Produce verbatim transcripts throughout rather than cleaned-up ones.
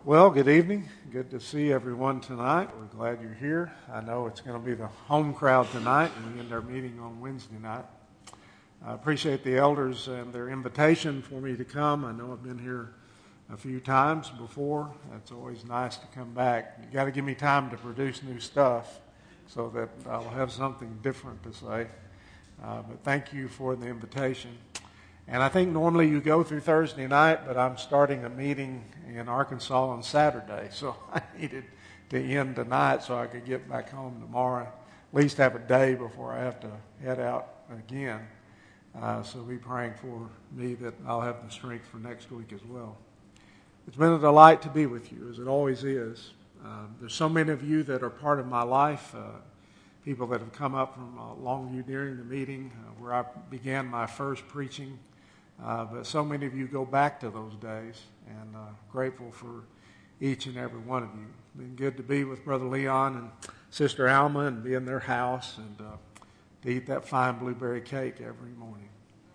Well, good evening. Good to see everyone tonight. We're glad you're here. I know it's going to be the home crowd tonight, and we end our meeting on Wednesday night. I appreciate the elders and their invitation for me to come. I know I've been here a few times before. It's always nice to come back. You got to give me time to produce new stuff so that I'll have something different to say. Uh, but thank you for the invitation. And I think normally you go through Thursday night, but I'm starting a meeting in Arkansas on Saturday, so I needed to end tonight so I could get back home tomorrow, at least have a day before I have to head out again. Uh, so be praying for me that I'll have the strength for next week as well. It's been a delight to be with you, as it always is. Uh, there's so many of you that are part of my life, uh, people that have come up from uh, Longview during the meeting, uh, where I began my first preaching. Uh, but so many of you go back to those days, and uh, grateful for each and every one of you. Been good to be with Brother Leon and Sister Alma and be in their house and uh, to eat that fine blueberry cake every morning.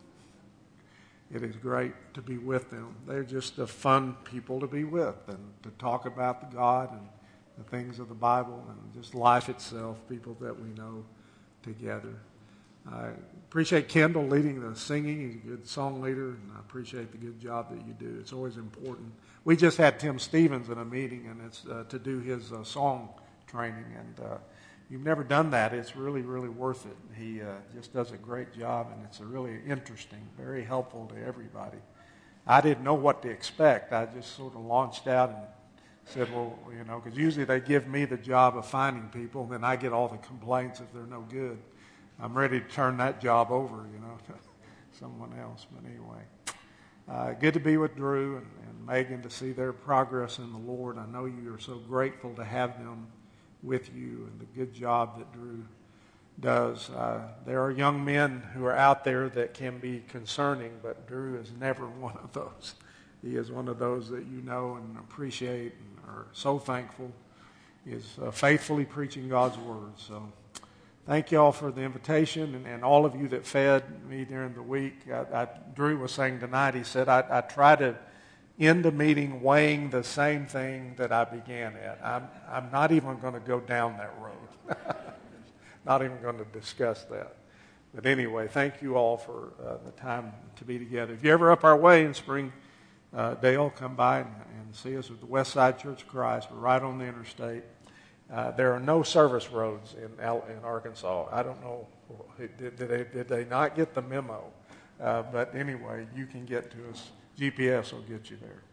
It is great to be with them. They're just a fun people to be with and to talk about the God and the things of the Bible and just life itself, people that we know together. I appreciate Kendall leading the singing. He's a good song leader, and I appreciate the good job that you do. It's always important. We just had Tim Stevens in a meeting, and it's uh, to do his uh, song training. And uh, if you've never done that, it's really, really worth it. He uh, just does a great job, and it's a really interesting, very helpful to everybody. I didn't know what to expect. I just sort of launched out and said, well, you know, because usually they give me the job of finding people, and then I get all the complaints if they're no good. I'm ready to turn that job over, you know, to someone else. But anyway, uh, good to be with Drew and, and Megan to see their progress in the Lord. I know you are so grateful to have them with you and the good job that Drew does. Uh, there are young men who are out there that can be concerning, but Drew is never one of those. He is one of those that you know and appreciate and are so thankful. He is uh, faithfully preaching God's word. So thank you all for the invitation and, and all of you that fed me during the week. I, I, Drew was saying tonight, he said, I, I try to end the meeting weighing the same thing that I began at. I'm, I'm not even going to go down that road. Not even going to discuss that. But anyway, thank you all for uh, the time to be together. If you're ever up our way in Spring uh, Dale, come by and, and see us at the West Side Church of Christ. We're right on the interstate. Uh, there are no service roads in in Arkansas. I don't know, did, did, they, did they not get the memo? Uh, but anyway, you can get to us. G P S will get you there.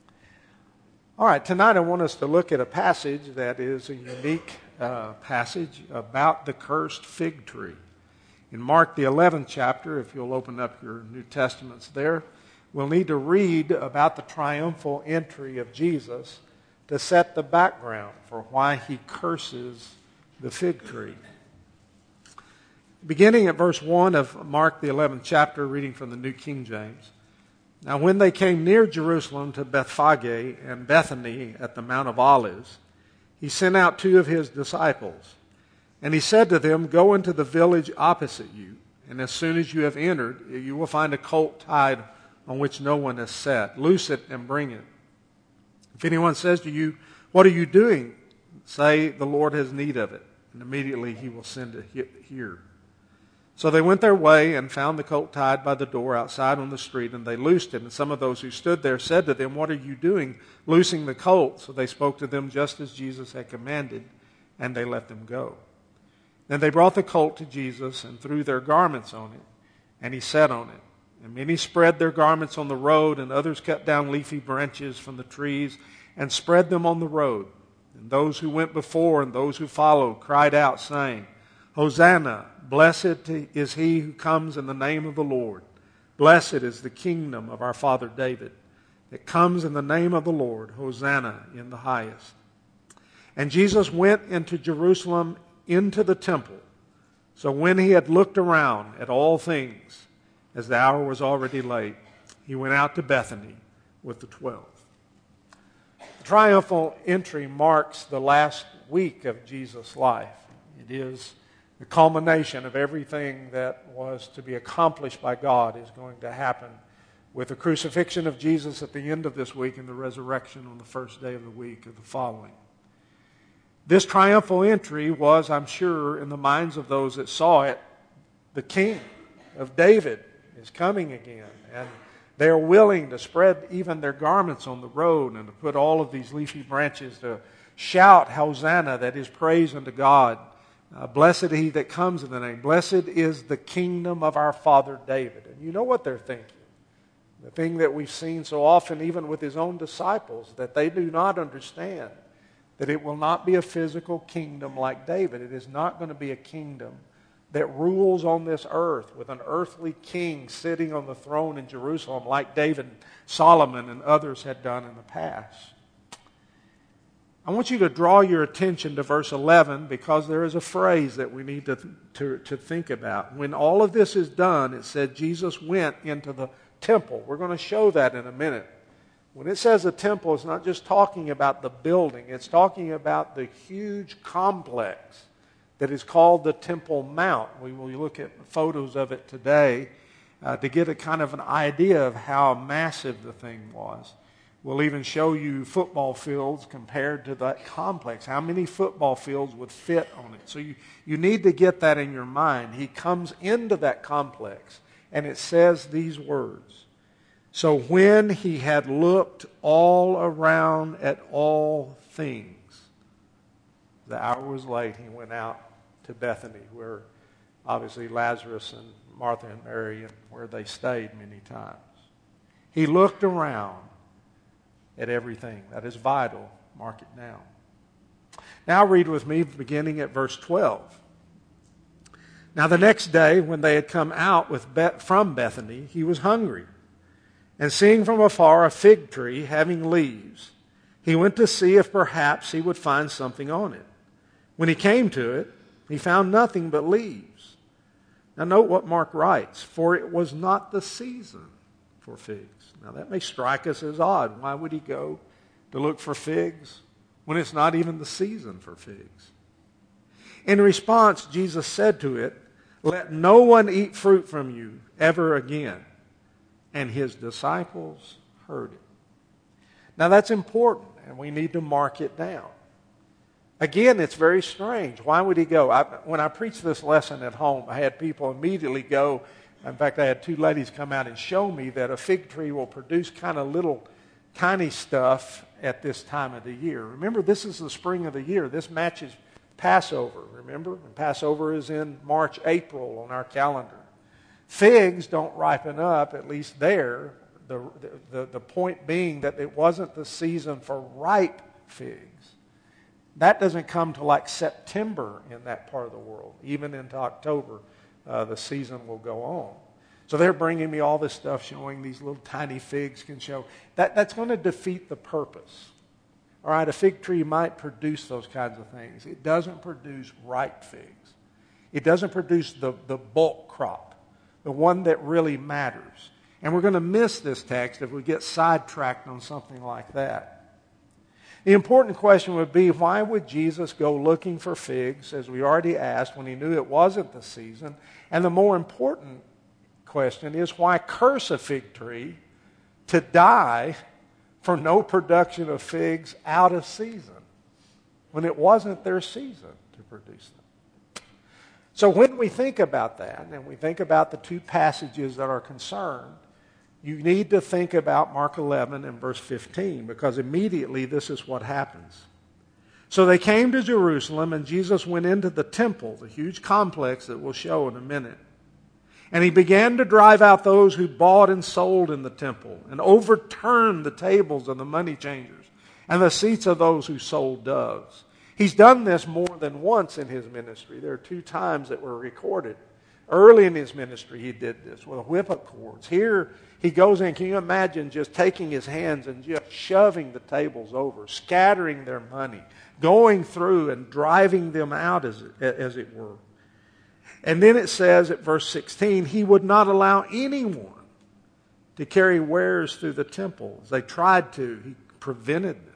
All right, tonight I want us to look at a passage that is a unique uh, passage about the cursed fig tree. In Mark, the eleventh chapter, if you'll open up your New Testaments there, we'll need to read about the triumphal entry of Jesus to set the background for why he curses the fig tree. Beginning at verse one of Mark, the eleventh chapter, reading from the New King James. Now when they came near Jerusalem to Bethphage and Bethany at the Mount of Olives, he sent out two of his disciples. And he said to them, go into the village opposite you, and as soon as you have entered, you will find a colt tied on which no one has sat. Loose it and bring it. If anyone says to you, what are you doing? Say, the Lord has need of it, and immediately he will send it here. So they went their way and found the colt tied by the door outside on the street, and they loosed it. And some of those who stood there said to them, what are you doing, loosing the colt? So they spoke to them just as Jesus had commanded, and they let them go. Then they brought the colt to Jesus and threw their garments on it, and he sat on it. And many spread their garments on the road, and others cut down leafy branches from the trees and spread them on the road. And those who went before and those who followed cried out, saying, Hosanna, blessed is he who comes in the name of the Lord. Blessed is the kingdom of our father David that comes in the name of the Lord. Hosanna in the highest. And Jesus went into Jerusalem into the temple. So when he had looked around at all things, as the hour was already late, he went out to Bethany with the twelve. The triumphal entry marks the last week of Jesus' life. It is the culmination of everything that was to be accomplished by God is going to happen with the crucifixion of Jesus at the end of this week and the resurrection on the first day of the week of the following. This triumphal entry was, I'm sure, in the minds of those that saw it, the King of David is coming again. And they are willing to spread even their garments on the road and to put all of these leafy branches to shout, Hosanna, that is praise unto God. Uh, blessed he that comes in the name. Blessed is the kingdom of our father David. And you know what they're thinking. The thing that we've seen so often even with his own disciples, that they do not understand that it will not be a physical kingdom like David. It is not going to be a kingdom that rules on this earth with an earthly king sitting on the throne in Jerusalem like David, Solomon, and others had done in the past. I want you to draw your attention to verse eleven because there is a phrase that we need to, to, to think about. When all of this is done, it said Jesus went into the temple. We're going to show that in a minute. When it says a temple, it's not just talking about the building. It's talking about the huge complex that is called the Temple Mount. We will look at photos of it today uh, to get a kind of an idea of how massive the thing was. We'll even show you football fields compared to that complex. How many football fields would fit on it? So you, you need to get that in your mind. He comes into that complex, and it says these words. So when he had looked all around at all things, the hour was late, he went out to Bethany, where obviously Lazarus and Martha and Mary, and where they stayed many times. He looked around at everything. That is vital. Mark it down. Now read with me beginning at verse twelve. Now the next day, when they had come out with Be- from Bethany, he was hungry. And seeing from afar a fig tree having leaves, he went to see if perhaps he would find something on it. When he came to it, he found nothing but leaves. Now note what Mark writes, for it was not the season for figs. Now that may strike us as odd. Why would he go to look for figs when it's not even the season for figs? In response, Jesus said to it, let no one eat fruit from you ever again. And his disciples heard it. Now that's important, and we need to mark it down. Again, it's very strange. Why would he go? I, when I preached this lesson at home, I had people immediately go. In fact, I had two ladies come out and show me that a fig tree will produce kind of little tiny stuff at this time of the year. Remember, this is the spring of the year. This matches Passover, remember? And Passover is in March, April on our calendar. Figs don't ripen up, at least there. The, the, the point being that it wasn't the season for ripe figs. That doesn't come to like September in that part of the world. Even into October, uh, the season will go on. So they're bringing me all this stuff showing these little tiny figs can show. That, that's going to defeat the purpose. All right, a fig tree might produce those kinds of things. It doesn't produce ripe figs. It doesn't produce the, the bulk crop, the one that really matters. And we're going to miss this text if we get sidetracked on something like that. The important question would be, why would Jesus go looking for figs, as we already asked, when he knew it wasn't the season? And the more important question is, why curse a fig tree to die for no production of figs out of season when it wasn't their season to produce them? So when we think about that, and we think about the two passages that are concerned, you need to think about Mark eleven and verse fifteen, because immediately this is what happens. So they came to Jerusalem, and Jesus went into the temple, the huge complex that we'll show in a minute. And he began to drive out those who bought and sold in the temple, and overturned the tables of the money changers and the seats of those who sold doves. He's done this more than once in his ministry. There are two times that were recorded. Early in his ministry, he did this with whip cords. Here, he goes in. Can you imagine just taking his hands and just shoving the tables over, scattering their money, going through and driving them out, as it, as it were. And then it says at verse sixteen, he would not allow anyone to carry wares through the temple. As they tried to, he prevented them.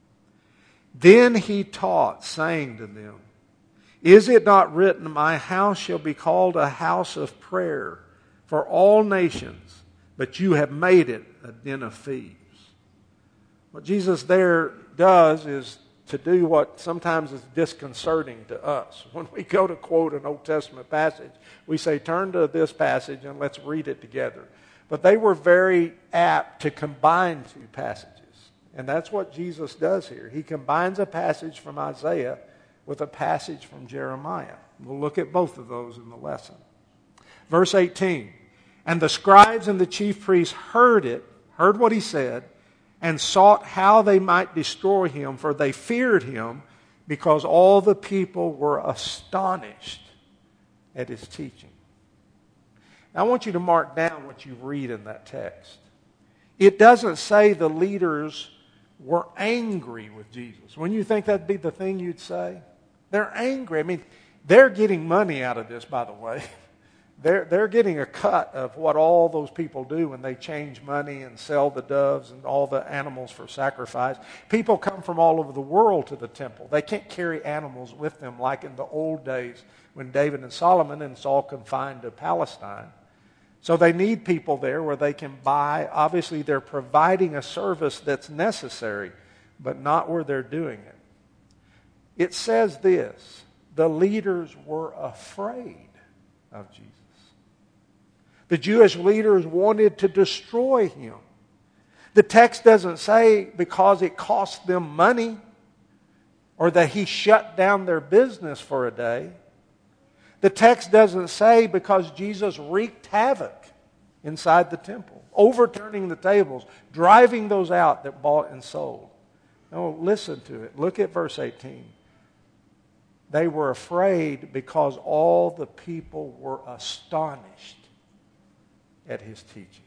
Then he taught, saying to them, is it not written, my house shall be called a house of prayer for all nations, but you have made it a den of thieves. What Jesus there does is to do what sometimes is disconcerting to us. When we go to quote an Old Testament passage, we say, turn to this passage and let's read it together. But they were very apt to combine two passages. And that's what Jesus does here. He combines a passage from Isaiah with a passage from Jeremiah. We'll look at both of those in the lesson. Verse eighteen, and the scribes and the chief priests heard it, heard what he said, and sought how they might destroy him, for they feared him, because all the people were astonished at his teaching. Now, I want you to mark down what you read in that text. It doesn't say the leaders were angry with Jesus. Wouldn't you think that'd be the thing you'd say? They're angry. I mean, they're getting money out of this, by the way. They're, they're getting a cut of what all those people do when they change money and sell the doves and all the animals for sacrifice. People come from all over the world to the temple. They can't carry animals with them like in the old days when David and Solomon, and it's all confined to Palestine. So they need people there where they can buy. Obviously, they're providing a service that's necessary, but not where they're doing it. It says this, the leaders were afraid of Jesus. The Jewish leaders wanted to destroy him. The text doesn't say because it cost them money or that he shut down their business for a day. The text doesn't say because Jesus wreaked havoc inside the temple, overturning the tables, driving those out that bought and sold. No, listen to it. Look at verse eighteen. They were afraid because all the people were astonished at his teaching.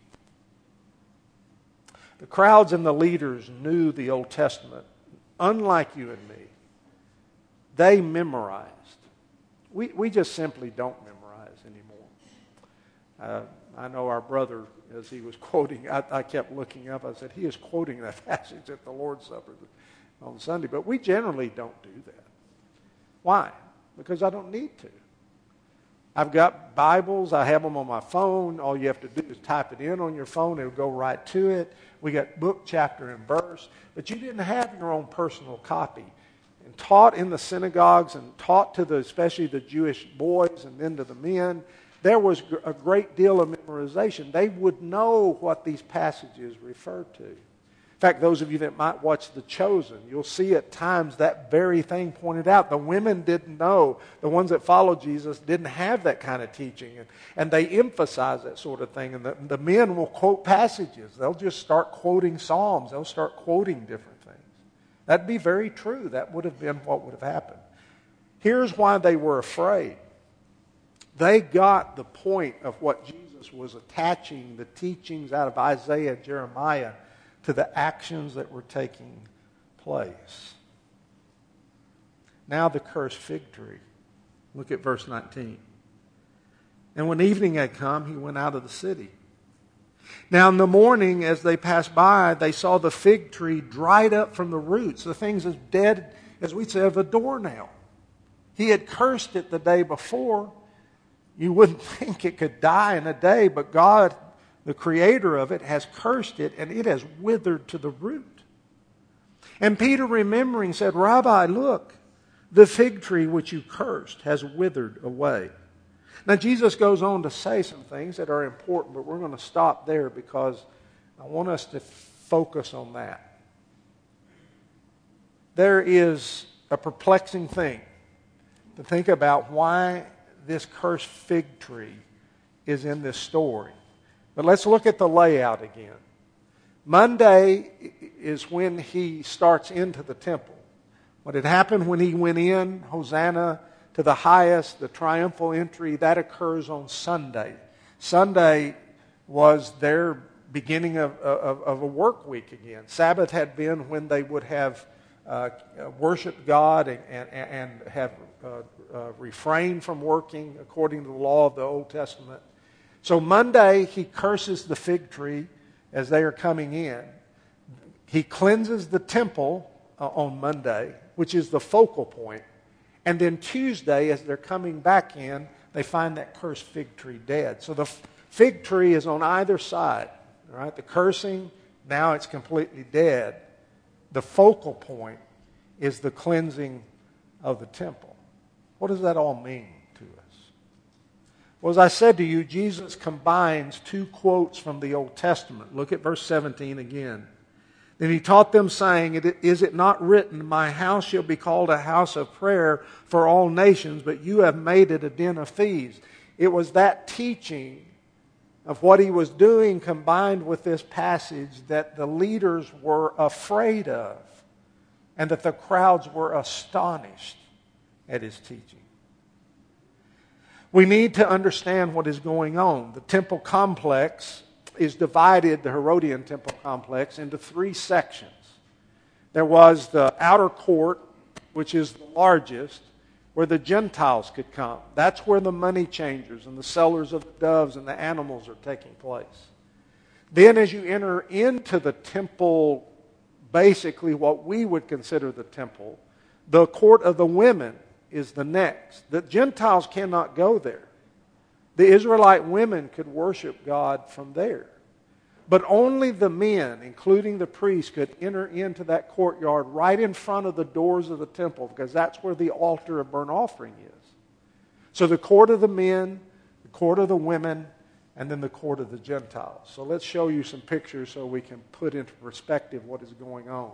The crowds and the leaders knew the Old Testament, unlike you and me. They memorized. We, we just simply don't memorize anymore. Uh, I know our brother, as he was quoting, I, I kept looking up, I said, he is quoting that passage at the Lord's Supper on Sunday, but we generally don't do that. Why? Because I don't need to. I've got Bibles. I have them on my phone. All you have to do is type it in on your phone. It'll go right to it. We got book, chapter, and verse. But you didn't have your own personal copy. And taught in the synagogues and taught to the, especially the Jewish boys and then to the men, there was a great deal of memorization. They would know what these passages referred to. In fact, those of you that might watch The Chosen, you'll see at times that very thing pointed out. The women didn't know. The ones that followed Jesus didn't have that kind of teaching. And, and they emphasize that sort of thing. And the, the men will quote passages. They'll just start quoting Psalms. They'll start quoting different things. That'd be very true. That would have been what would have happened. Here's why they were afraid. They got the point of what Jesus was attaching the teachings out of Isaiah and Jeremiah to the actions that were taking place. Now the cursed fig tree. Look at verse nineteen. And when evening had come, he went out of the city. Now in the morning, as they passed by, they saw the fig tree dried up from the roots. The thing's as dead, as we say, of a doornail. He had cursed it the day before. You wouldn't think it could die in a day, but God, the creator of it, has cursed it, and it has withered to the root. And Peter, remembering, said, Rabbi, look, the fig tree which you cursed has withered away. Now, Jesus goes on to say some things that are important, but we're going to stop there because I want us to focus on that. There is a perplexing thing to think about why this cursed fig tree is in this story. But let's look at the layout again. Monday is when he starts into the temple. What had happened when he went in, Hosanna to the highest, the triumphal entry, that occurs on Sunday. Sunday was their beginning of, of, of a work week again. Sabbath had been when they would have uh, worshiped God and, and, and have uh, uh, refrained from working according to the law of the Old Testament. So Monday, he curses the fig tree as they are coming in. He cleanses the temple uh, on Monday, which is the focal point. And then Tuesday, as they're coming back in, they find that cursed fig tree dead. So the fig tree is on either side. All right, the cursing, now it's completely dead. The focal point is the cleansing of the temple. What does that all mean to us? Well, as I said to you, Jesus combines two quotes from the Old Testament. Look at verse seventeen again. Then he taught them, saying, "Is it not written, my house shall be called a house of prayer for all nations, but you have made it a den of thieves." It was that teaching of what he was doing combined with this passage that the leaders were afraid of and that the crowds were astonished at his teaching. We need to understand what is going on. The temple complex is divided, the Herodian temple complex, into three sections. There was the outer court, which is the largest, where the Gentiles could come. That's where the money changers and the sellers of the doves and the animals are taking place. Then as you enter into the temple, basically what we would consider the temple, the court of the women is the next. The Gentiles cannot go there. The Israelite women could worship God from there. But only the men, including the priests, could enter into that courtyard right in front of the doors of the temple, because that's where the altar of burnt offering is. So the court of the men, the court of the women, and then the court of the Gentiles. So let's show you some pictures so we can put into perspective what is going on.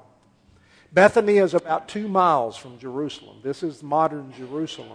Bethany is about two miles from Jerusalem. This is modern Jerusalem.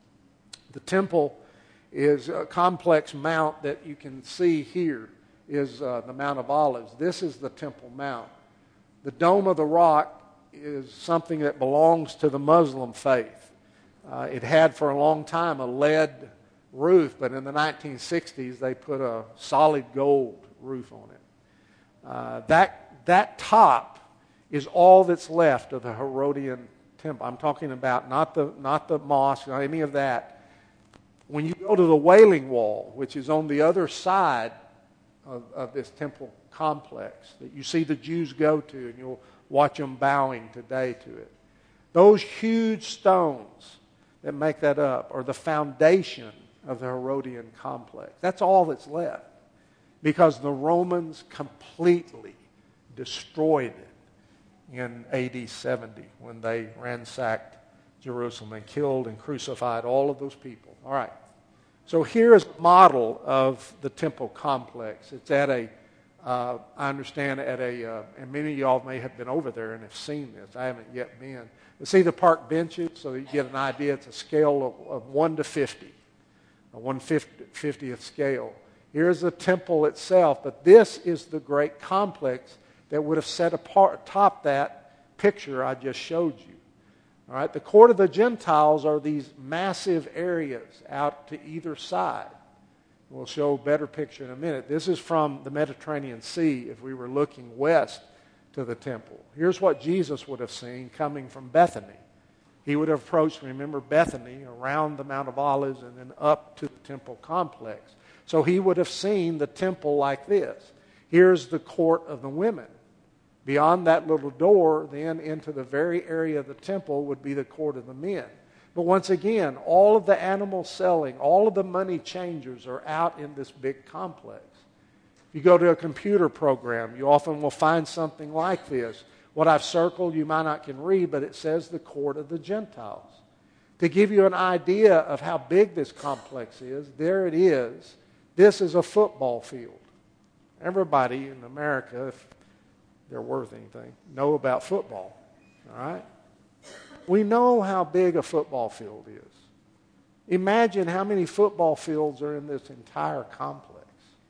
The temple is a complex mount that you can see here is uh, the Mount of Olives. This is the Temple Mount. The Dome of the Rock is something that belongs to the Muslim faith. Uh, it had for a long time a lead roof, but in the nineteen sixties they put a solid gold roof on it. Uh, that, that top is all that's left of the Herodian temple. I'm talking about not the, not the mosque, not any of that. When you go to the Wailing Wall, which is on the other side of, of this temple complex that you see the Jews go to, and you'll watch them bowing today to it, those huge stones that make that up are the foundation of the Herodian complex. That's all that's left, because the Romans completely destroyed it in A D seventy when they ransacked Jerusalem and killed and crucified all of those people. All right. So here is a model of the temple complex. It's at a, uh, I understand, at a, uh, and many of y'all may have been over there and have seen this. I haven't yet been. You see the park benches, so you get an idea. It's a scale of, of one to fifty, a one fiftieth scale. Here's the temple itself, but this is the great complex that would have set apart, atop that picture I just showed you. All right, the court of the Gentiles are these massive areas out to either side. We'll show a better picture in a minute. This is from the Mediterranean Sea if we were looking west to the temple. Here's what Jesus would have seen coming from Bethany. He would have approached, remember, Bethany around the Mount of Olives and then up to the temple complex. So he would have seen the temple like this. Here's the court of the women. Beyond that little door, then into the very area of the temple would be the court of the men. But once again, all of the animal selling, all of the money changers are out in this big complex. If you go to a computer program, you often will find something like this. What I've circled, you might not can read, but it says the court of the Gentiles. To give you an idea of how big this complex is, there it is. This is a football field. Everybody in America, if they're worth anything, know about football. All right? We know how big a football field is. Imagine how many football fields are in this entire complex.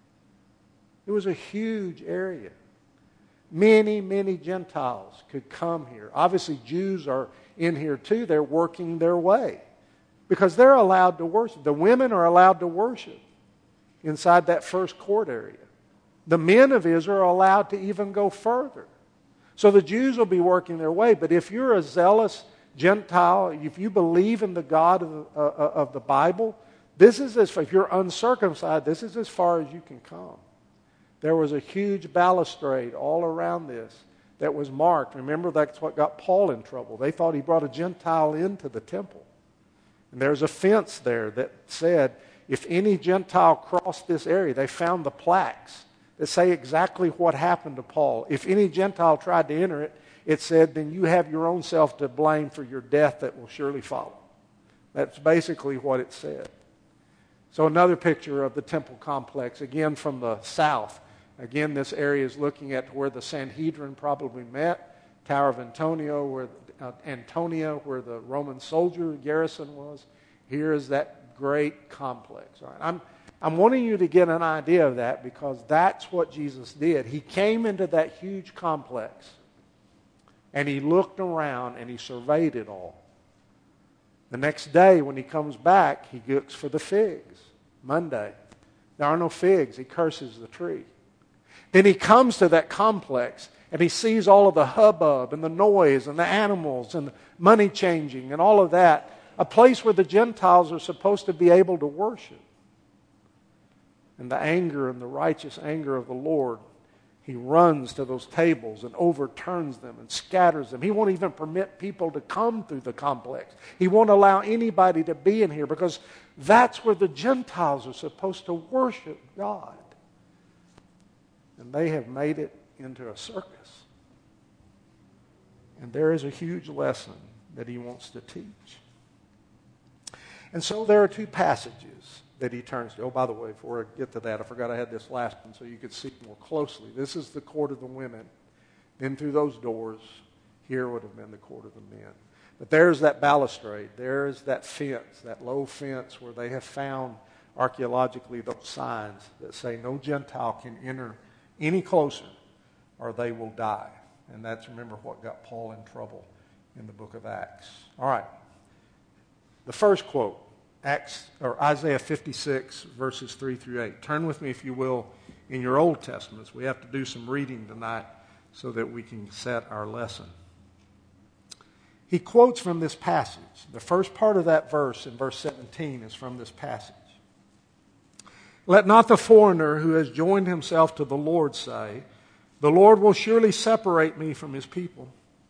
It was a huge area. Many, many Gentiles could come here. Obviously, Jews are in here too. They're working their way because they're allowed to worship. The women are allowed to worship inside that first court area. The men of Israel are allowed to even go further. So the Jews will be working their way. But if you're a zealous Gentile, if you believe in the God of the, uh, of the Bible, this is as far, if you're uncircumcised, this is as far as you can come. There was a huge balustrade all around this that was marked. Remember, that's what got Paul in trouble. They thought he brought a Gentile into the temple. And there's a fence there that said, if any Gentile crossed this area, they found the plaques that say exactly what happened to Paul. If any Gentile tried to enter it, it said, then you have your own self to blame for your death that will surely follow. That's basically what it said. So another picture of the temple complex, again from the south. Again, this area is looking at where the Sanhedrin probably met, Tower of Antonio, where uh, Antonia, where the Roman soldier garrison was. Here is that great complex. All right, I'm I'm wanting you to get an idea of that because that's what Jesus did. He came into that huge complex and he looked around and he surveyed it all. The next day when he comes back, he looks for the figs. Monday, there are no figs. He curses the tree. Then he comes to that complex and he sees all of the hubbub and the noise and the animals and the money changing and all of that. A place where the Gentiles are supposed to be able to worship. And the anger and the righteous anger of the Lord, he runs to those tables and overturns them and scatters them. He won't even permit people to come through the complex. He won't allow anybody to be in here because that's where the Gentiles are supposed to worship God. And they have made it into a circus. And there is a huge lesson that he wants to teach. And so there are two passages that he turns to. Oh, by the way, before I get to that, I forgot I had this last one so you could see more closely. This is the court of the women. Then through those doors, here would have been the court of the men. But there's that balustrade. There's that fence, that low fence where they have found archaeologically those signs that say no Gentile can enter any closer or they will die. And that's, remember, what got Paul in trouble in the book of Acts. All right. The first quote. Acts or Isaiah fifty-six, verses three through eight. Turn with me, if you will, in your Old Testaments. We have to do some reading tonight so that we can set our lesson. He quotes from this passage. The first part of that verse in verse seventeen is from this passage. Let not the foreigner who has joined himself to the Lord say, the Lord will surely separate me from his people.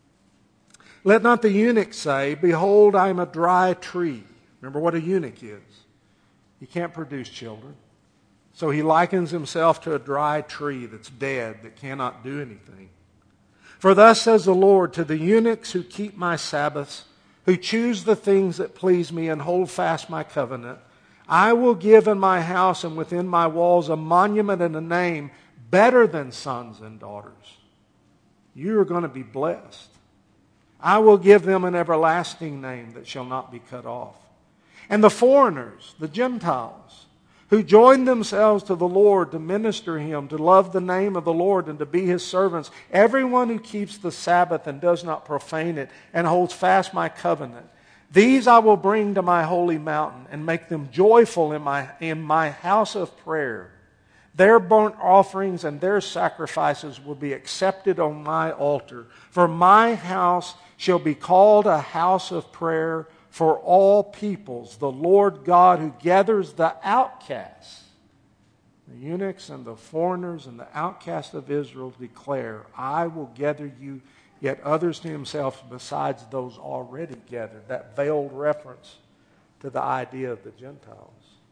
Let not the eunuch say, behold, I am a dry tree. Remember what a eunuch is. He can't produce children. So he likens himself to a dry tree that's dead, that cannot do anything. For thus says the Lord to the eunuchs who keep my Sabbaths, who choose the things that please me and hold fast my covenant, I will give in my house and within my walls a monument and a name better than sons and daughters. You are going to be blessed. I will give them an everlasting name that shall not be cut off. And the foreigners, the Gentiles, who join themselves to the Lord to minister Him, to love the name of the Lord and to be His servants, everyone who keeps the Sabbath and does not profane it and holds fast my covenant, these I will bring to my holy mountain and make them joyful in my, in my house of prayer. Their burnt offerings and their sacrifices will be accepted on my altar. For my house shall be called a house of prayer for all peoples, the Lord God who gathers the outcasts. The eunuchs and the foreigners and the outcasts of Israel declare, I will gather you, yet others to himself besides those already gathered. That veiled reference to the idea of the Gentiles.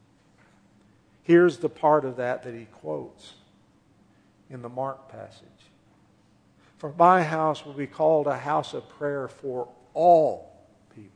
Here's the part of that that he quotes in the Mark passage. For my house will be called a house of prayer for all peoples.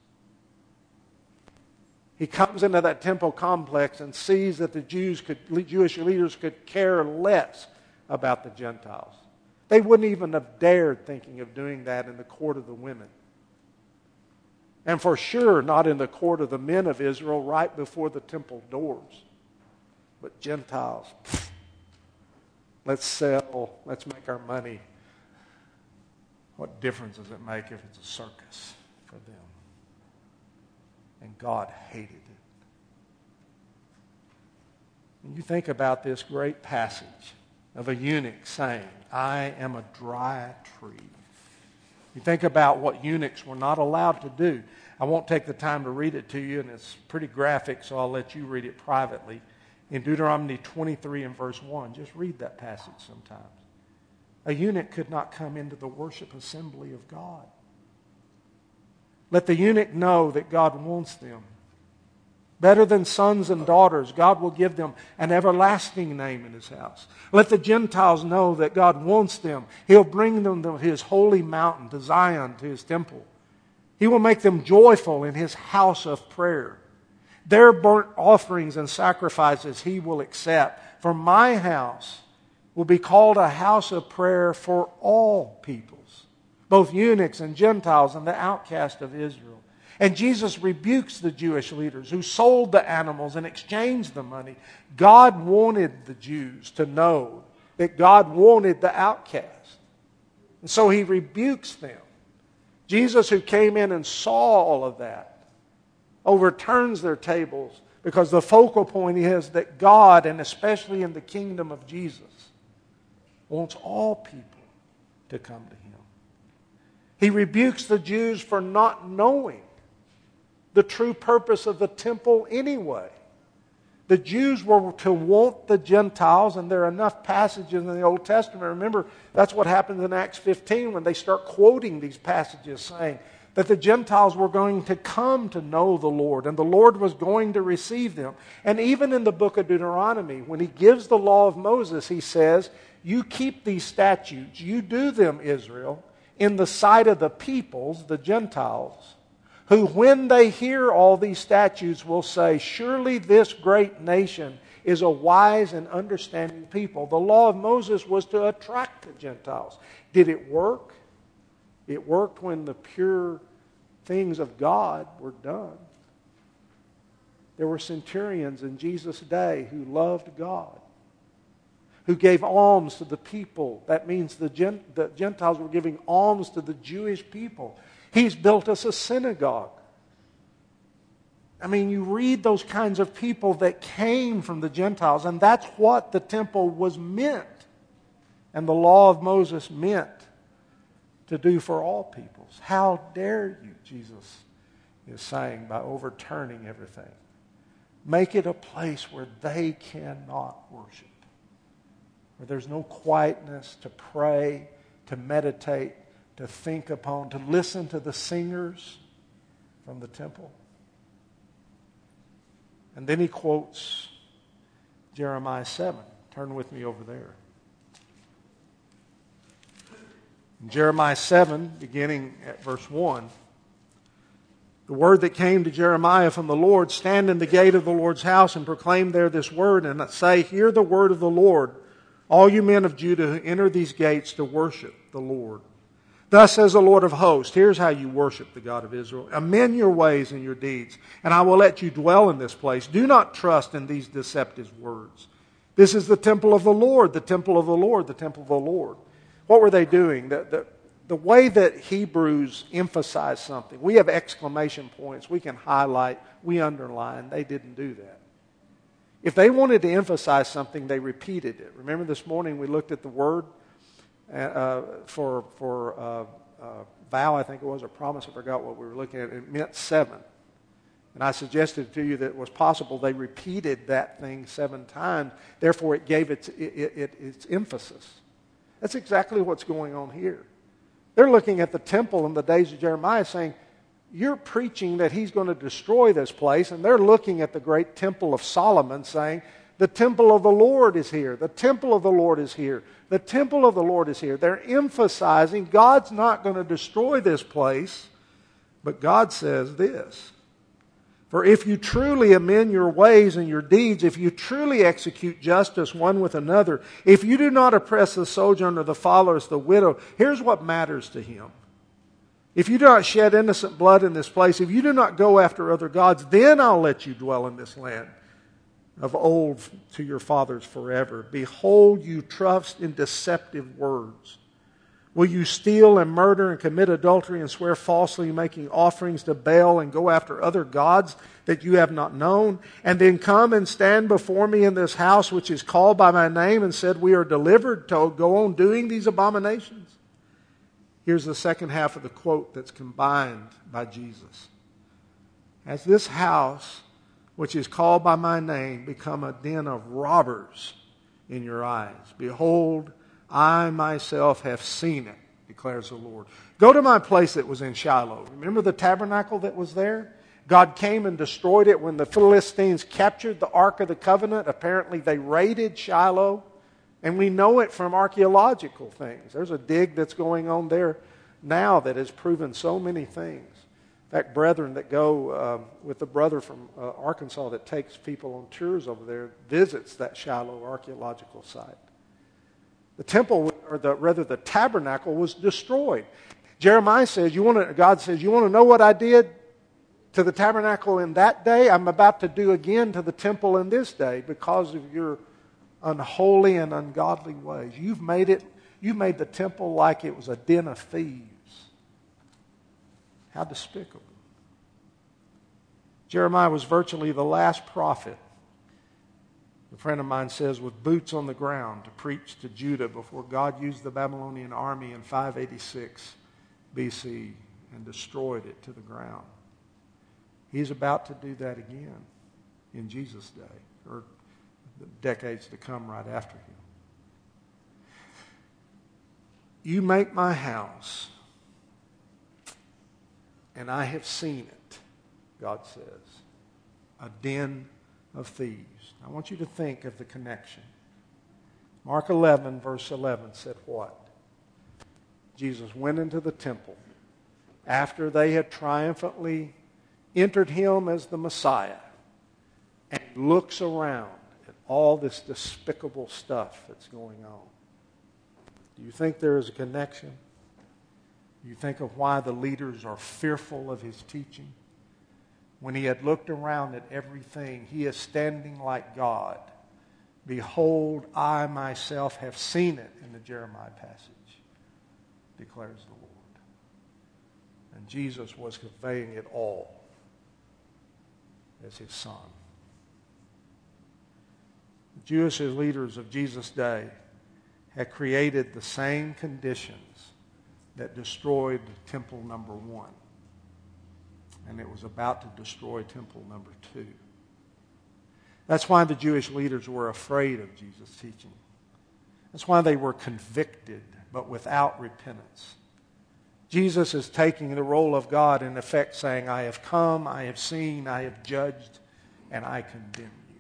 He comes into that temple complex and sees that the Jews could, Jewish leaders could care less about the Gentiles. They wouldn't even have dared thinking of doing that in the court of the women. And for sure not in the court of the men of Israel right before the temple doors. But Gentiles, let's sell, let's make our money. What difference does it make if it's a circus for them? And God hated it. When you think about this great passage of a eunuch saying, I am a dry tree. You think about what eunuchs were not allowed to do. I won't take the time to read it to you, and it's pretty graphic, so I'll let you read it privately. In Deuteronomy twenty-three and verse one, just read that passage sometimes. A eunuch could not come into the worship assembly of God. Let the eunuch know that God wants them. Better than sons and daughters, God will give them an everlasting name in His house. Let the Gentiles know that God wants them. He'll bring them to His holy mountain, to Zion, to His temple. He will make them joyful in His house of prayer. Their burnt offerings and sacrifices He will accept. For my house will be called a house of prayer for all peoples, both eunuchs and Gentiles and the outcast of Israel. And Jesus rebukes the Jewish leaders who sold the animals and exchanged the money. God wanted the Jews to know that God wanted the outcast. And so He rebukes them. Jesus, who came in and saw all of that, overturns their tables because the focal point is that God, and especially in the kingdom of Jesus, wants all people to come to Him. He rebukes the Jews for not knowing the true purpose of the temple anyway. The Jews were to want the Gentiles, and there are enough passages in the Old Testament. Remember, that's what happens in Acts fifteen when they start quoting these passages saying that the Gentiles were going to come to know the Lord, and the Lord was going to receive them. And even in the book of Deuteronomy, when He gives the law of Moses, He says, you keep these statutes, you do them, Israel, in the sight of the peoples, the Gentiles, who when they hear all these statutes will say, surely this great nation is a wise and understanding people. The law of Moses was to attract the Gentiles. Did it work? It worked when the pure things of God were done. There were centurions in Jesus' day who loved God, who gave alms to the people. That means the Gentiles were giving alms to the Jewish people. He's built us a synagogue. I mean, you read those kinds of people that came from the Gentiles, and that's what the temple was meant, and the law of Moses meant to do for all peoples. How dare you, Jesus is saying, by overturning everything. Make it a place where they cannot worship, where there's no quietness to pray, to meditate, to think upon, to listen to the singers from the temple. And then he quotes Jeremiah seven. Turn with me over there. In Jeremiah seven, beginning at verse one, the word that came to Jeremiah from the Lord, stand in the gate of the Lord's house and proclaim there this word, and say, hear the word of the Lord, all you men of Judah who enter these gates to worship the Lord. Thus says the Lord of hosts, here's how you worship the God of Israel. Amend your ways and your deeds, and I will let you dwell in this place. Do not trust in these deceptive words. This is the temple of the Lord, the temple of the Lord, the temple of the Lord. What were they doing? The, the, the way that Hebrews emphasize something, we have exclamation points, we can highlight, we underline. They didn't do that. If they wanted to emphasize something, they repeated it. Remember this morning we looked at the word uh, for, for uh, uh, vow, I think it was, or promise, I forgot what we were looking at. It meant seven. And I suggested to you that it was possible they repeated that thing seven times. Therefore, it gave its, it, it, its emphasis. That's exactly what's going on here. They're looking at the temple in the days of Jeremiah saying, you're preaching that he's going to destroy this place. And they're looking at the great temple of Solomon saying, the temple of the Lord is here. The temple of the Lord is here. The temple of the Lord is here. They're emphasizing God's not going to destroy this place. But God says this. For if you truly amend your ways and your deeds, if you truly execute justice one with another, if you do not oppress the sojourner, the fatherless, the widow, here's what matters to him. If you do not shed innocent blood in this place, if you do not go after other gods, then I'll let you dwell in this land of old to your fathers forever. Behold, you trust in deceptive words. Will you steal and murder and commit adultery and swear falsely, making offerings to Baal and go after other gods that you have not known, and then come and stand before me in this house which is called by my name and said, we are delivered to go on doing these abominations? Here's the second half of the quote that's combined by Jesus. Has this house, which is called by my name, become a den of robbers in your eyes? Behold, I myself have seen it, declares the Lord. Go to my place that was in Shiloh. Remember the tabernacle that was there? God came and destroyed it when the Philistines captured the Ark of the Covenant. Apparently they raided Shiloh. And we know it from archaeological things. There's a dig that's going on there now that has proven so many things. In fact, brethren that go uh, with the brother from uh, Arkansas that takes people on tours over there visits that Shiloh archaeological site. The temple, or the, rather the tabernacle, was destroyed. Jeremiah says, "You want to?" God says, "You want to know what I did to the tabernacle in that day? I'm about to do again to the temple in this day because of your unholy and ungodly ways. You've made it. You made the temple like it was a den of thieves." How despicable! Jeremiah was virtually the last prophet, a friend of mine says, with boots on the ground to preach to Judah before God used the Babylonian army in five eighty-six B C and destroyed it to the ground. He's about to do that again in Jesus' day, or the decades to come right after him. You make my house, and I have seen it, God says, a den of thieves. I want you to think of the connection. Mark eleven, verse eleven said what? Jesus went into the temple after they had triumphantly entered him as the Messiah and looks around at all this despicable stuff that's going on. Do you think there is a connection? Do you think of why the leaders are fearful of his teaching? When he had looked around at everything, he is standing like God. Behold, I myself have seen it, in the Jeremiah passage, declares the Lord. And Jesus was conveying it all as his son. The Jewish leaders of Jesus' day had created the same conditions that destroyed temple number one. And it was about to destroy temple number two. That's why the Jewish leaders were afraid of Jesus' teaching. That's why they were convicted, but without repentance. Jesus is taking the role of God, in effect saying, I have come, I have seen, I have judged, and I condemn you.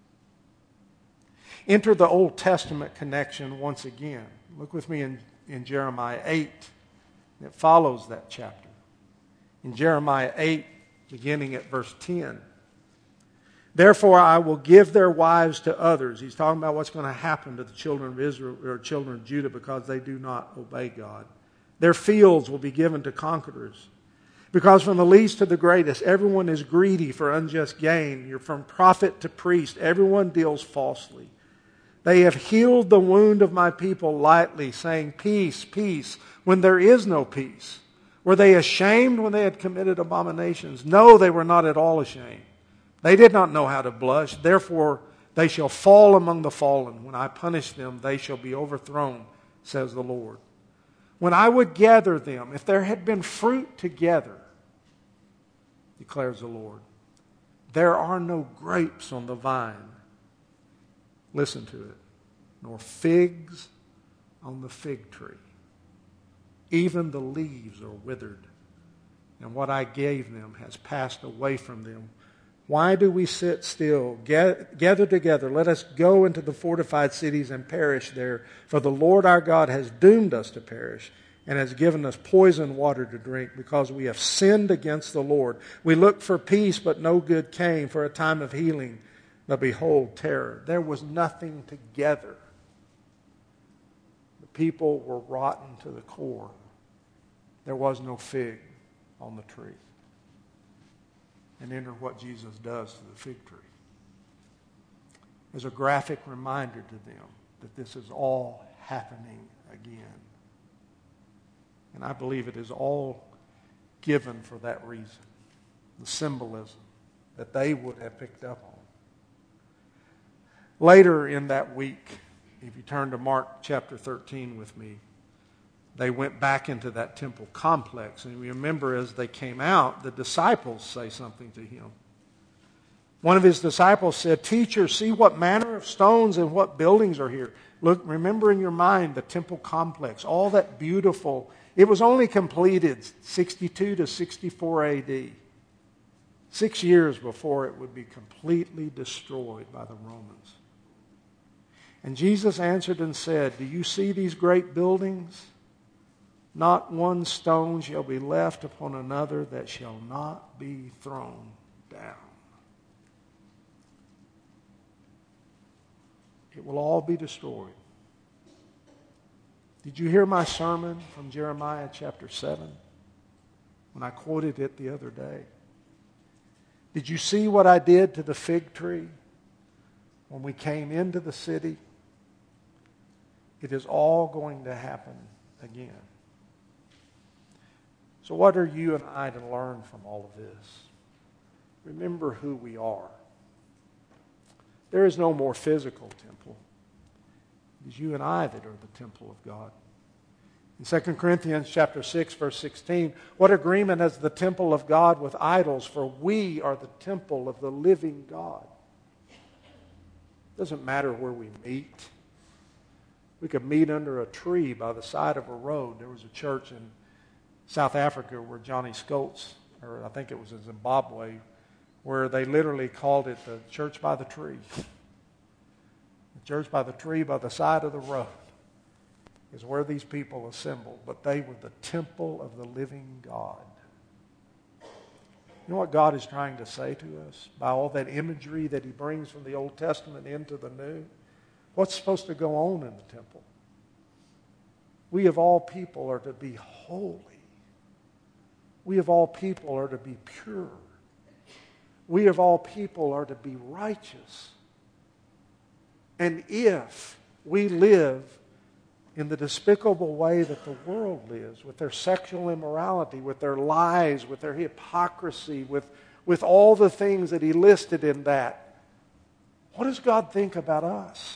Enter the Old Testament connection once again. Look with me in, in Jeremiah eight. It follows that chapter. In Jeremiah eight, beginning at verse ten. Therefore I will give their wives to others. He's talking about what's going to happen to the children of Israel or children of Judah because they do not obey God. Their fields will be given to conquerors. Because from the least to the greatest, everyone is greedy for unjust gain. You're from prophet to priest. Everyone deals falsely. They have healed the wound of my people lightly, saying, peace, peace, when there is no peace. Were they ashamed when they had committed abominations? No, they were not at all ashamed. They did not know how to blush. Therefore, they shall fall among the fallen. When I punish them, they shall be overthrown, says the Lord. When I would gather them, if there had been fruit together, declares the Lord, there are no grapes on the vine. Listen to it. Nor figs on the fig tree. Even the leaves are withered, and what I gave them has passed away from them. Why do we sit still? Gather together, let us go into the fortified cities and perish there. For the Lord our God has doomed us to perish and has given us poisoned water to drink because we have sinned against the Lord. We looked for peace, but no good came, for a time of healing, but behold, terror. There was nothing together. The people were rotten to the core. There was no fig on the tree. And enter what Jesus does to the fig tree. As a graphic reminder to them that this is all happening again. And I believe it is all given for that reason. The symbolism that they would have picked up on. Later in that week, if you turn to Mark chapter thirteen with me, they went back into that temple complex. And remember, as they came out, the disciples say something to him. One of his disciples said, Teacher, see what manner of stones and what buildings are here. Look, remember in your mind the temple complex, all that beautiful. It was only completed sixty-two to sixty-four A D. Six years before it would be completely destroyed by the Romans. And Jesus answered and said, "Do you see these great buildings? Not one stone shall be left upon another that shall not be thrown down." It will all be destroyed. Did you hear my sermon from Jeremiah chapter seven when I quoted it the other day? Did you see what I did to the fig tree when we came into the city? It is all going to happen again. So what are you and I to learn from all of this? Remember who we are. There is no more physical temple. It is you and I that are the temple of God. In Second Corinthians chapter six, verse sixteen, what agreement has the temple of God with idols? For we are the temple of the living God. It doesn't matter where we meet. We could meet under a tree by the side of a road. There was a church in South Africa where Johnny Scholz, or I think it was in Zimbabwe, where they literally called it the church by the tree. The church by the tree by the side of the road is where these people assembled, but they were the temple of the living God. You know what God is trying to say to us by all that imagery that He brings from the Old Testament into the New? What's supposed to go on in the temple? We of all people are to be holy. We of all people are to be pure. We of all people are to be righteous. And if we live in the despicable way that the world lives, with their sexual immorality, with their lies, with their hypocrisy, with, with all the things that He listed in that, what does God think about us?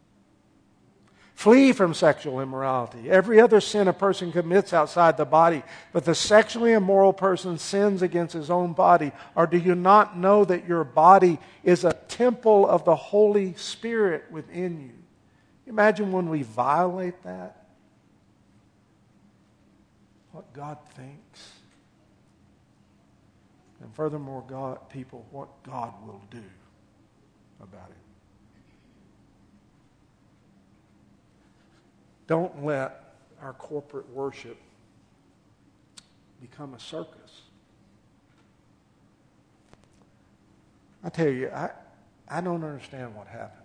Flee from sexual immorality. Every other sin a person commits outside the body, but the sexually immoral person sins against his own body. Or do you not know that your body is a temple of the Holy Spirit within you? Imagine when we violate that, what God thinks. And furthermore, God, people, what God will do about it. Don't let our corporate worship become a circus. I tell you, I, I don't understand what happened.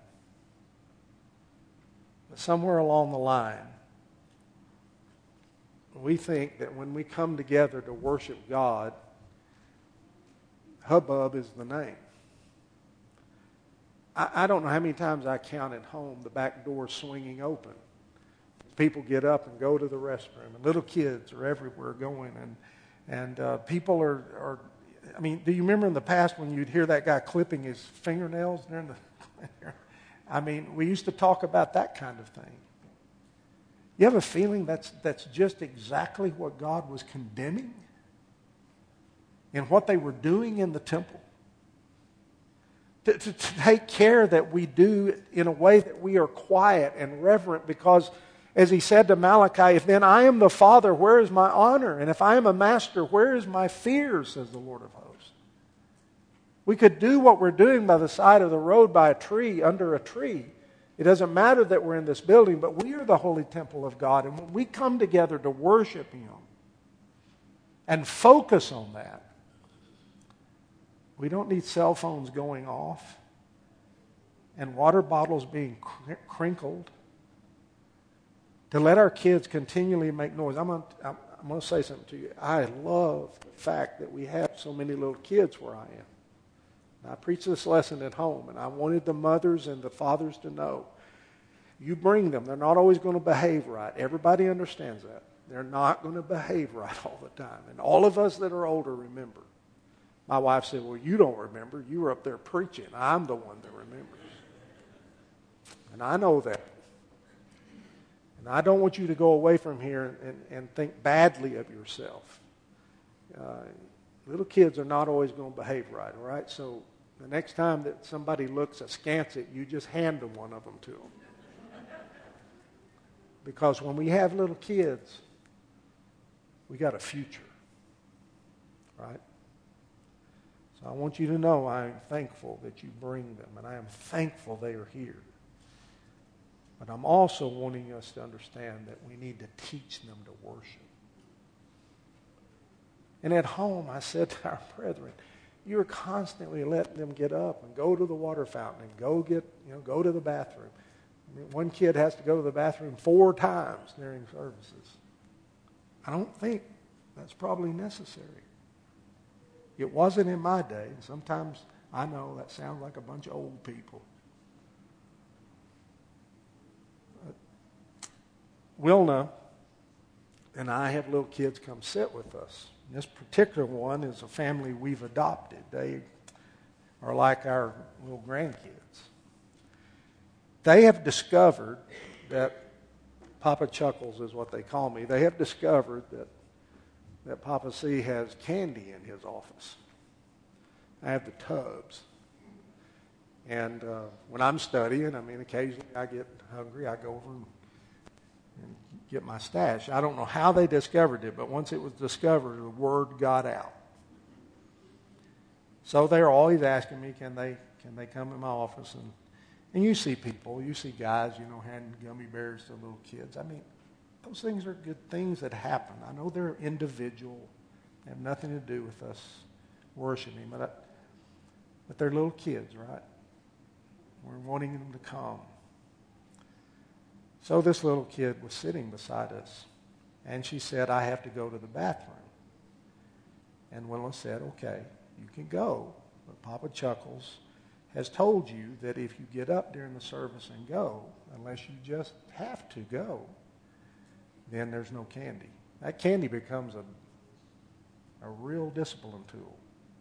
But somewhere along the line, we think that when we come together to worship God, hubbub is the name. I, I don't know how many times I count at home the back door swinging open. People get up and go to the restroom, and little kids are everywhere going, and and uh, people are, are, I mean, do you remember in the past when you'd hear that guy clipping his fingernails during the, I mean, we used to talk about that kind of thing. You have a feeling that's that's just exactly what God was condemning in what they were doing in the temple? To, to, to take care that we do in a way that we are quiet and reverent, because as He said to Malachi, if then I am the Father, where is my honor? And if I am a master, where is my fear, says the Lord of hosts. We could do what we're doing by the side of the road, by a tree, under a tree. It doesn't matter that we're in this building, but we are the holy temple of God. And when we come together to worship Him and focus on that, we don't need cell phones going off and water bottles being cr- crinkled to let our kids continually make noise. I'm going to, I'm going to say something to you. I love the fact that we have so many little kids where I am. And I preach this lesson at home, and I wanted the mothers and the fathers to know, you bring them. They're not always going to behave right. Everybody understands that. They're not going to behave right all the time. And all of us that are older remember. My wife said, well, you don't remember. You were up there preaching. I'm the one that remembers. And I know that. And I don't want you to go away from here and, and think badly of yourself. Uh, little kids are not always going to behave right, all right? So the next time that somebody looks askance at you, just hand them one of them to them. Because when we have little kids, we got a future, right? So So I want you to know I am thankful that you bring them, and I am thankful they are here. But I'm also wanting us to understand that we need to teach them to worship. And at home, I said to our brethren, you're constantly letting them get up and go to the water fountain and go get, you know, go to the bathroom. I mean, one kid has to go to the bathroom four times during services. I don't think that's probably necessary. It wasn't in my day. And sometimes I know that sounds like a bunch of old people. But Wilna and I have little kids come sit with us. This particular one is a family we've adopted. They are like our little grandkids. They have discovered that Papa Chuckles is what they call me. They have discovered that, that Papa C has candy in his office. I have the tubs. And uh, when I'm studying, I mean, occasionally I get hungry. I go over and, and get my stash. I don't know how they discovered it, but once it was discovered, the word got out. So they're always asking me, can they can they come in my office? And, and you see people, you see guys, you know, handing gummy bears to little kids. I mean, those things are good things that happen. I know they're individual. They have nothing to do with us worshiping, but, I, but they're little kids, right? We're wanting them to come. So this little kid was sitting beside us, and she said, I have to go to the bathroom. And Willa said, okay, you can go, but Papa Chuckles has told you that if you get up during the service and go, unless you just have to go, then there's no candy. That candy becomes a, a real discipline tool.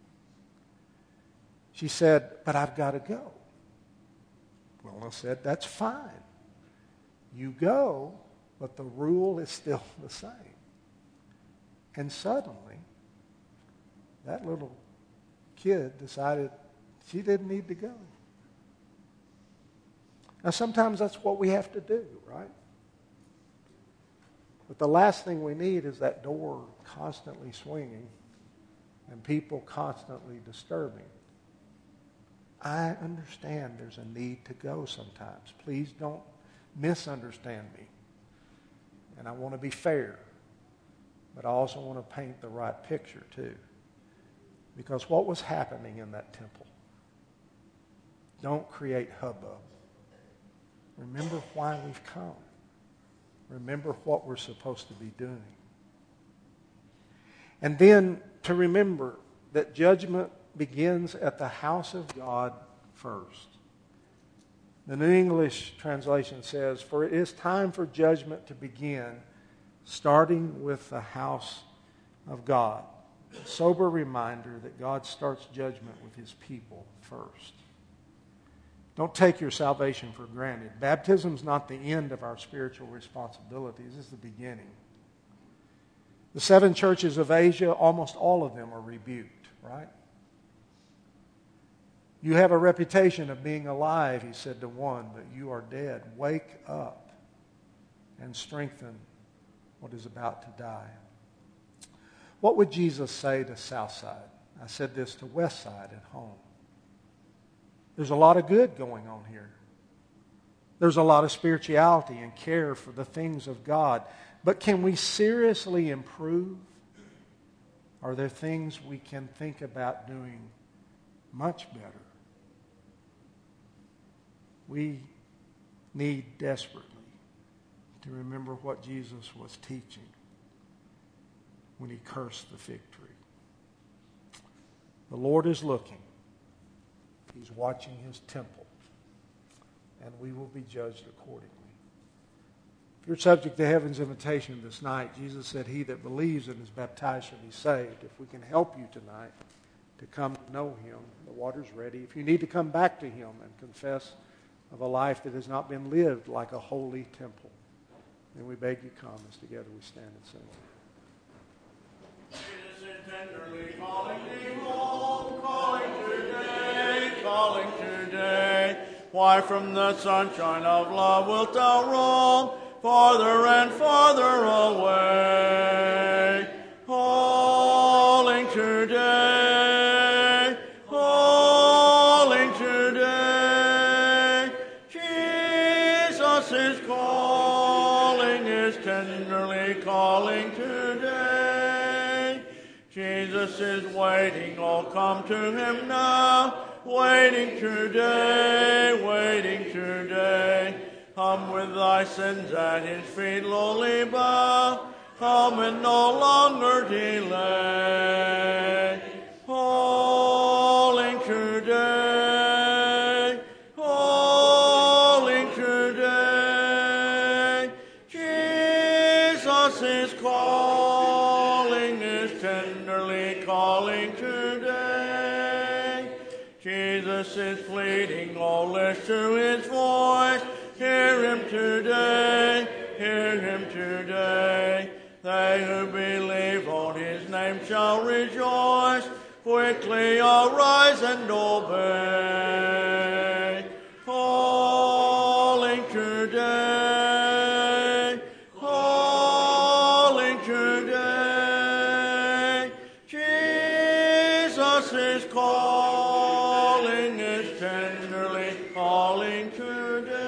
She said, but I've got to go. Willa said, that's fine. You go, but the rule is still the same. And suddenly, that little kid decided she didn't need to go. Now, sometimes that's what we have to do, right? But the last thing we need is that door constantly swinging and people constantly disturbing. I understand there's a need to go sometimes. Please don't misunderstand me. And I want to be fair, but I also want to paint the right picture too. Because what was happening in that temple? Don't create hubbub. Remember why we've come. Remember what we're supposed to be doing. And then to remember that judgment begins at the house of God first. The New English translation says, for it is time for judgment to begin, starting with the house of God. A sober reminder that God starts judgment with his people first. Don't take your salvation for granted. Baptism is not the end of our spiritual responsibilities. It's the beginning. The seven churches of Asia, almost all of them are rebuked, right? You have a reputation of being alive, he said to one, but you are dead. Wake up and strengthen what is about to die. What would Jesus say to Southside? I said this to Westside at home. There's a lot of good going on here. There's a lot of spirituality and care for the things of God. But can we seriously improve? Are there things we can think about doing much better? We need desperately to remember what Jesus was teaching when he cursed the fig tree. The Lord is looking. He's watching his temple, and we will be judged accordingly. If you're subject to heaven's invitation this night, Jesus said, he that believes and is baptized shall be saved. If we can help you tonight to come to know him, the water's ready. If you need to come back to him and confess of a life that has not been lived like a holy temple, then we beg you come as together we stand and sing. Jesus is tenderly calling thee home, calling today, calling today. Why from the sunshine of love wilt thou roam, farther and farther away? Calling today, calling, is tenderly calling today. Jesus is waiting, oh come to him now, waiting today, waiting today. Come with thy sins at his feet lowly bow, come and no longer delay. Calling today, calling today. Jesus is calling, is tenderly calling today. Jesus is pleading, oh listen to his voice. Hear him today, hear him today. They who believe on his name shall rejoice. Quickly arise and obey. Calling today, calling today. Jesus is calling, is tenderly calling today.